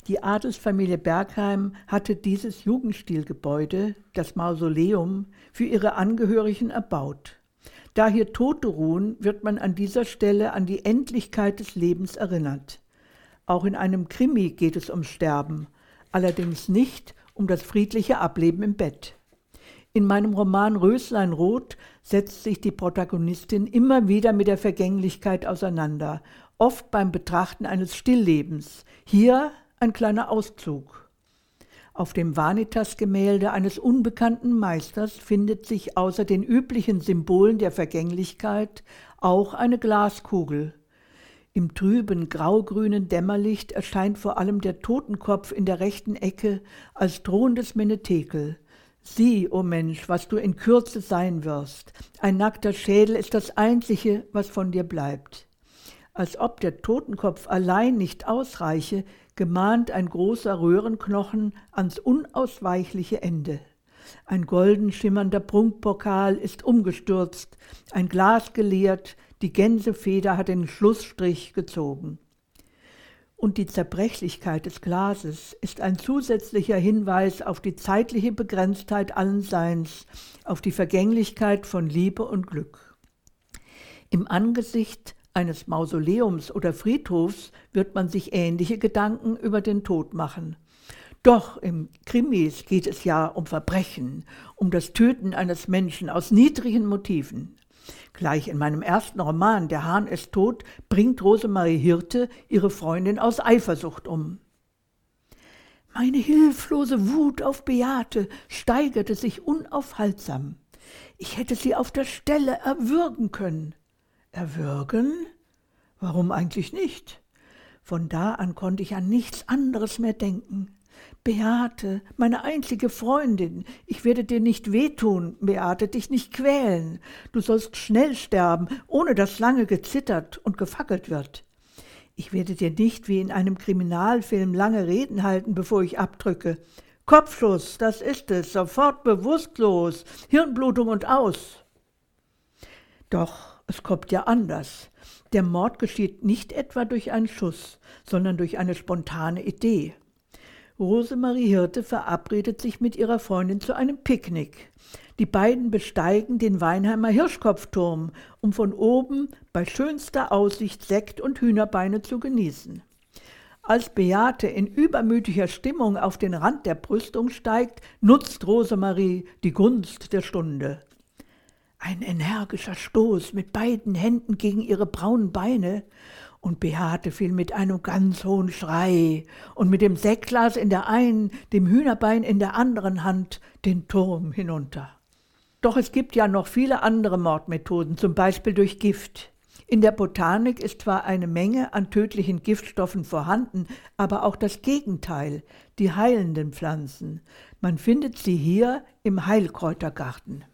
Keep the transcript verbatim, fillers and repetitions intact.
Die Adelsfamilie Bergheim hatte dieses Jugendstilgebäude, das Mausoleum, für ihre Angehörigen erbaut. Da hier Tote ruhen, wird man an dieser Stelle an die Endlichkeit des Lebens erinnert. Auch in einem Krimi geht es um Sterben, allerdings nicht um das friedliche Ableben im Bett. In meinem Roman Röslein Rot setzt sich die Protagonistin immer wieder mit der Vergänglichkeit auseinander, oft beim Betrachten eines Stilllebens. Hier ein kleiner Auszug. Auf dem Vanitas-Gemälde eines unbekannten Meisters findet sich außer den üblichen Symbolen der Vergänglichkeit auch eine Glaskugel. Im trüben, graugrünen Dämmerlicht erscheint vor allem der Totenkopf in der rechten Ecke als drohendes Menetekel. Sieh, o Mensch, was du in Kürze sein wirst. Ein nackter Schädel ist das Einzige, was von dir bleibt. Als ob der Totenkopf allein nicht ausreiche, gemahnt ein großer Röhrenknochen ans unausweichliche Ende. Ein golden schimmernder Prunkpokal ist umgestürzt, ein Glas geleert, die Gänsefeder hat den Schlussstrich gezogen. Und die Zerbrechlichkeit des Glases ist ein zusätzlicher Hinweis auf die zeitliche Begrenztheit allen Seins, auf die Vergänglichkeit von Liebe und Glück. Im Angesicht eines Mausoleums oder Friedhofs wird man sich ähnliche Gedanken über den Tod machen. Doch im Krimis geht es ja um Verbrechen, um das Töten eines Menschen aus niedrigen Motiven. Gleich in meinem ersten Roman, Der Hahn ist tot, bringt Rosemarie Hirte ihre Freundin aus Eifersucht um. Meine hilflose Wut auf Beate steigerte sich unaufhaltsam. Ich hätte sie auf der Stelle erwürgen können. Erwürgen? Warum eigentlich nicht? Von da an konnte ich an nichts anderes mehr denken. Beate, meine einzige Freundin, ich werde dir nicht wehtun, Beate, dich nicht quälen. Du sollst schnell sterben, ohne dass lange gezittert und gefackelt wird. Ich werde dir nicht wie in einem Kriminalfilm lange Reden halten, bevor ich abdrücke. Kopfschuss, das ist es, sofort bewusstlos, Hirnblutung und aus. Doch es kommt ja anders. Der Mord geschieht nicht etwa durch einen Schuss, sondern durch eine spontane Idee. Rosemarie Hirte verabredet sich mit ihrer Freundin zu einem Picknick. Die beiden besteigen den Weinheimer Hirschkopfturm, um von oben bei schönster Aussicht Sekt und Hühnerbeine zu genießen. Als Beate in übermütiger Stimmung auf den Rand der Brüstung steigt, nutzt Rosemarie die Gunst der Stunde. Ein energischer Stoß mit beiden Händen gegen ihre braunen Beine, und Beate fiel mit einem ganz hohen Schrei und mit dem Sektglas in der einen, dem Hühnerbein in der anderen Hand den Turm hinunter. Doch es gibt ja noch viele andere Mordmethoden, zum Beispiel durch Gift. In der Botanik ist zwar eine Menge an tödlichen Giftstoffen vorhanden, aber auch das Gegenteil, die heilenden Pflanzen. Man findet sie hier im Heilkräutergarten.